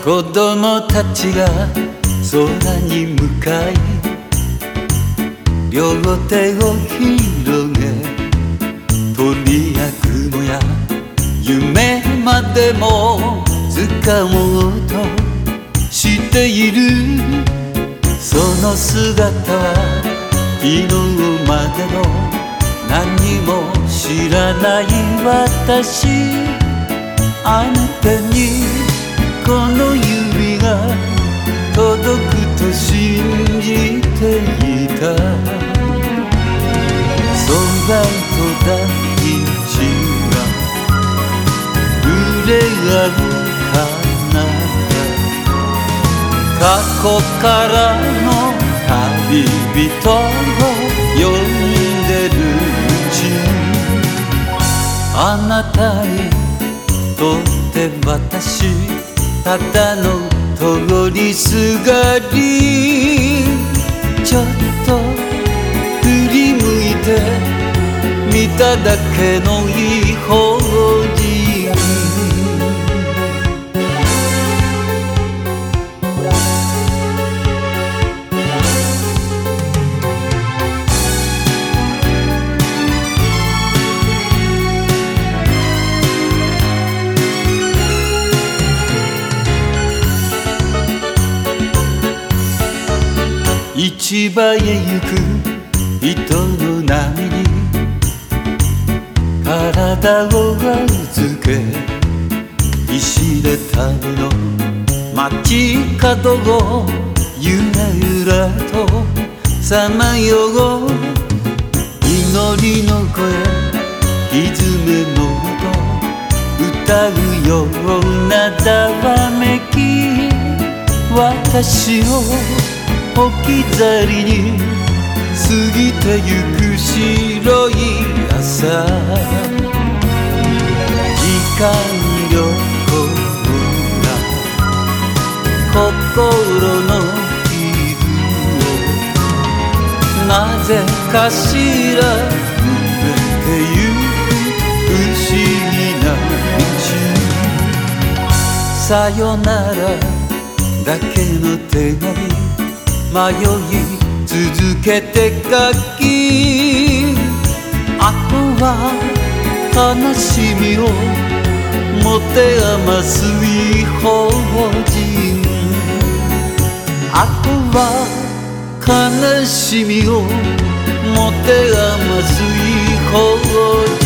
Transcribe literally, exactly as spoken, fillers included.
子供たちが空に向かい両手を広げ鳥や雲や夢までも掴もうとしているその姿は昨日までの何も知らない私あなたにこの指が届くと信じていた空と大地が触れ合う彼方過去からの旅人を呼んでるうちあなたにとって私ただの通りすがりちょっと振り向いて見ただけの異邦人市場へ行く人の波に体を預け石畳の街角をゆらゆらとさまよう祈りの声歪めの音歌うようなざわめき私を置き去りに過ぎてゆく白い朝時間旅行が心の傷をなぜかしら埋めてゆく不思議な道さよならだけの手紙迷い続けて書きあとは悲しみを持て余す異邦人あとは悲しみを持て余す異邦人